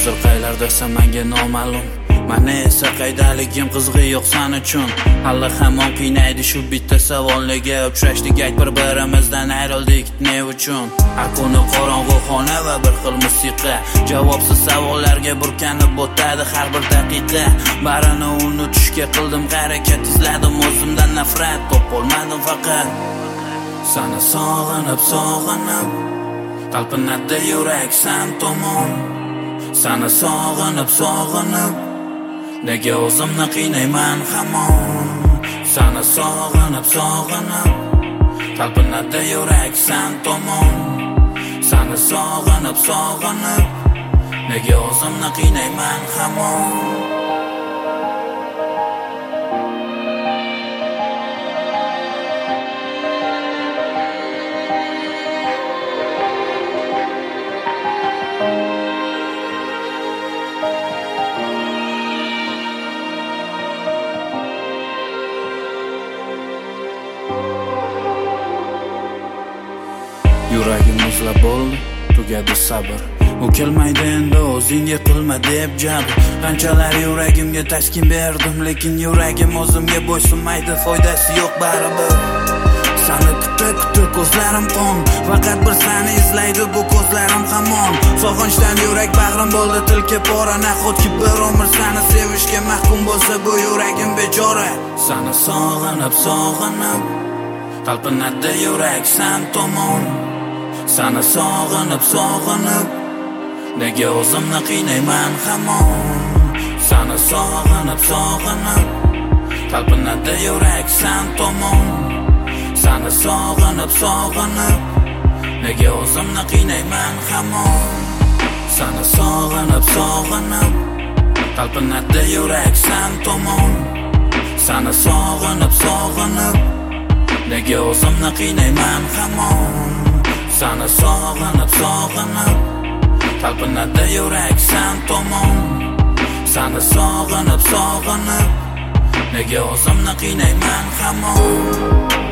qaylardasan menga noma'lum. Mani esa qaydaligim qizg'i yo'q sen uchun. Hali hamon qiynaydi shu bitta savolga. Uchrashdik ayt bir-birimizdan ayrildik ne uchun? Har kuni qorong'u xona va bir xil musiqa. Javobsiz savollarga burkanib o'tadi har bir daqiqa. Barini unutishga qildim harakat, izladim o'zimdan nafrat, topolmadim faqat. Seni sog'inib talpinadi yurak sen tomon. Seni sog'inib nega o'zimni qiynayman hamon. Seni sog'inib talpinadi yurak sen tomon. Seni sog'inib nega o'zimni qiynayman hamon. Yuragim muzlab bo'ldi, tugadi sabr. U kelmaydi endi o'zingga qilma deb jabr. Qanchalar yuragimga taskin berdim, lekin yuragim o'zimga bo'ysunmaydi, foydasi yo'q baribir. Seni kuta ko'zlarim qon, faqat bir seni izlaydi bu ko'zlarim hamon. Sog'inchdan yurak bag'rim bo'ldi tilka pora, nahotki bir umr seni sevishga mahkum bo'lsa bu yuragim bechora. Seni sog'inib talpinadi yurak sen tomon. Seni sog'inib nega o'zimni qiynayman hamon. Seni sog'inib talpinadi yurak sen tomon. Seni sog'inib nega o'zimni qiynayman hamon. Seni sog'inib talpinadi yurak sen tomon. Seni sog'inib nega o'zimni qiynayman hamon. Seni sog'inib talpinadi yurak sen tomon. Seni sog'inib nega o'zimni qiynayman hamon.